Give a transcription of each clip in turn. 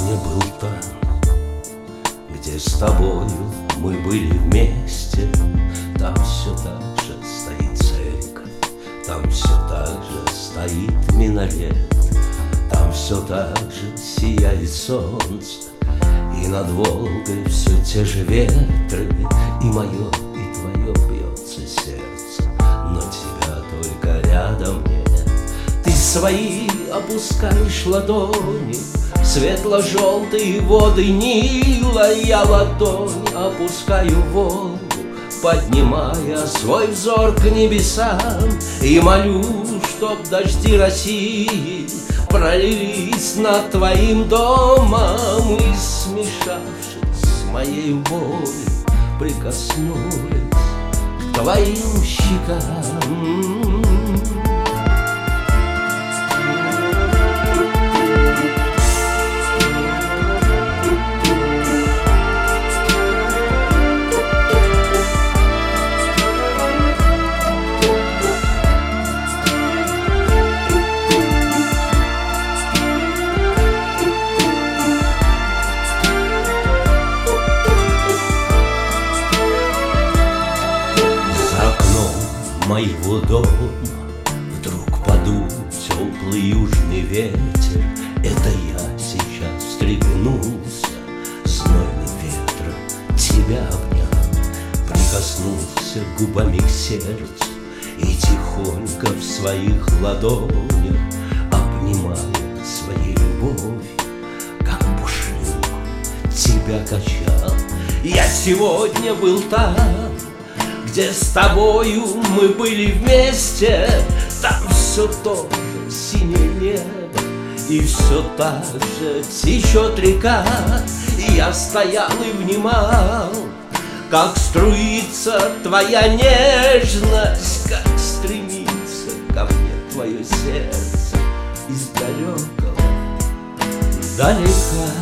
сегодня был там, где с тобою мы были вместе. Там все так же стоит церковь, там все так же стоит минарет, там все так же сияет солнце, и над Волгой все те же ветры, и мое, и твое бьется сердце, но тебя только рядом нет. Ты свои опускаешь ладони в светло-желтые воды Нила. Я ладонь опускаю в Волгу, поднимая свой взор к небесам, и молю, чтоб дожди России пролились над твоим домом и, смешавшись с моей болью, прикоснулись к твоим щекам. Моего дома вдруг подул теплый южный ветер. Это я сейчас встрепенулся, знойным ветром тебя обнял, прикоснулся губами к сердцу и тихонько в своих ладонях, обнимая своей любовью, как пушинку, тебя качал. Я сегодня был там, где с тобою мы были вместе. Там все то же синее небо, и все так же течет река. И я стоял и внимал, как струится твоя нежность, как стремится ко мне твое сердце из далекого далека.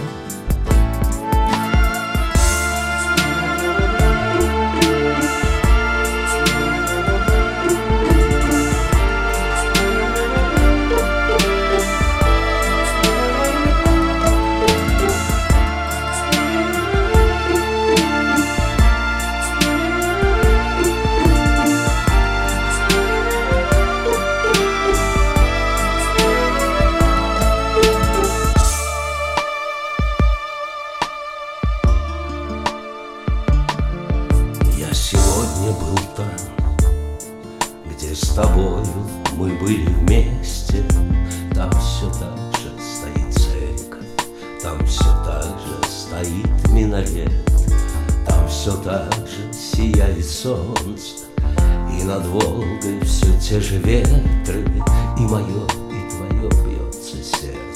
Сегодня был там, где с тобою мы были вместе. Там все так же стоит церковь, там все так же стоит минарет, там все так же сияет солнце, и над Волгой все те же ветры, и мое, и твое бьется сердце.